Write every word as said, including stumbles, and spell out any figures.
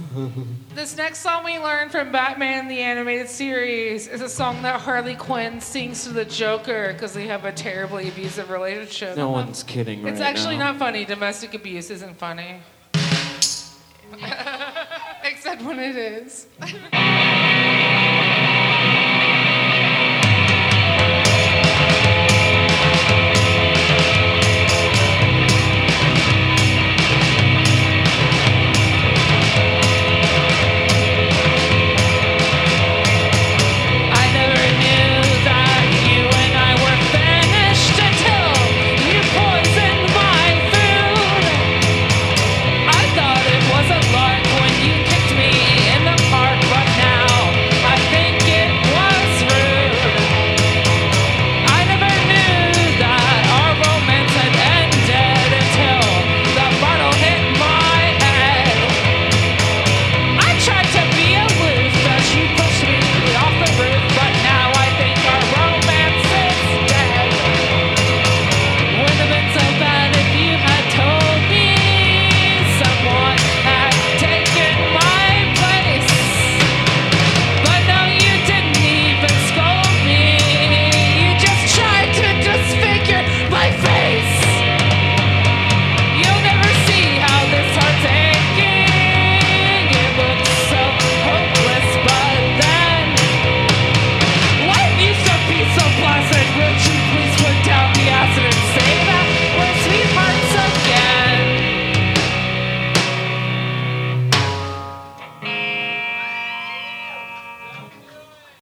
This next song we learned from Batman the Animated Series is a song that Harley Quinn sings to the Joker because they have a terribly abusive relationship. No one's kidding right It's actually now. not funny. Domestic abuse isn't funny. Except when it is.